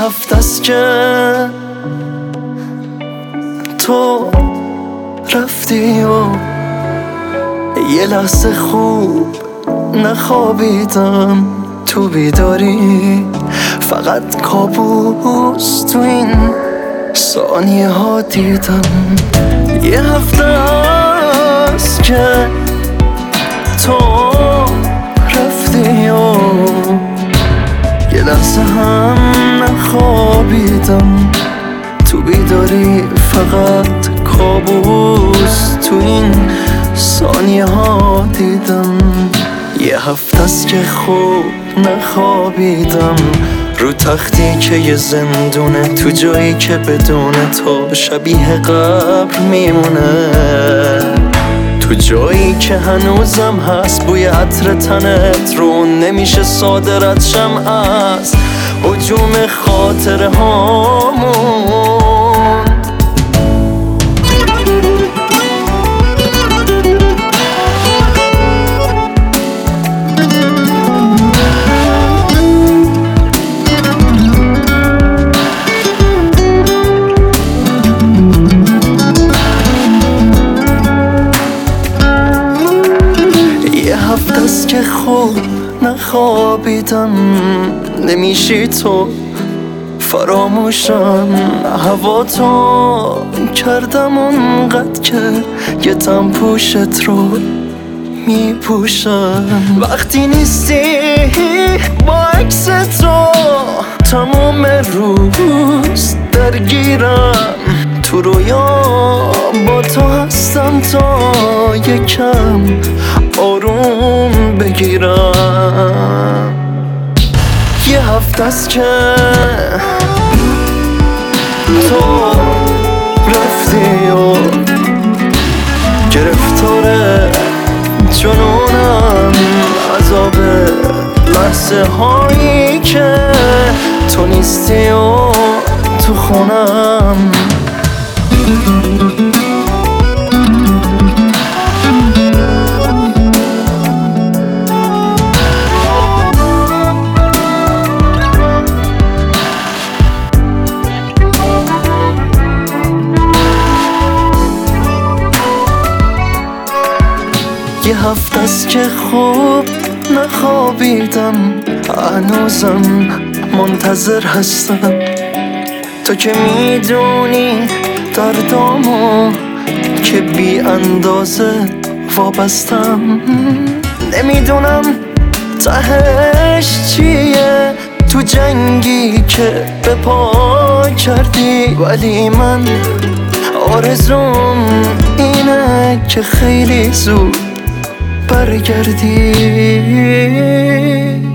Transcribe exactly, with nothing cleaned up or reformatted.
هفته است که تو رفتی و یه لحظه خوب نخوابیدم تو بیداری، فقط کابوس تو این ثانیه ها دیدم. یه هفته است که تو رفتی و یه لحظه هم نخوابیدم تو بیداری، فقط کابوس تو این ثانیه ها دیدم. یه هفته است که خوب نخوابیدم رو تختی که یه زندونه، تو جایی که بدون تو شبیه قبر میمونه، تو جایی که هنوزم هست بوی عطر تنت رو نمیشه صادرت شم از هجوم خاطره هامون. هفته است که خوب نخوابیدم، نمیشی تو فراموشم، هوا تو کردم اونقدر که یه تن پوشت رو میپوشم. وقتی نیستی با عکس تو تمام روز درگیرم، تو رویا با تو هستم تا یکم آروم بگیرم. یه هفته است که تو رفتی و گرفتار جنونم، عذاب لحظه هایی که تو نیستی و تو خونم. یه هفته است که خوب نخوابیدم، هنوزم منتظر هستم تو که میدونی دردامو که بی اندازه وابستم. نمیدونم تهش چیه تو جنگی که به پا کردی، ولی من آرزوم اینه که خیلی زود برگردی.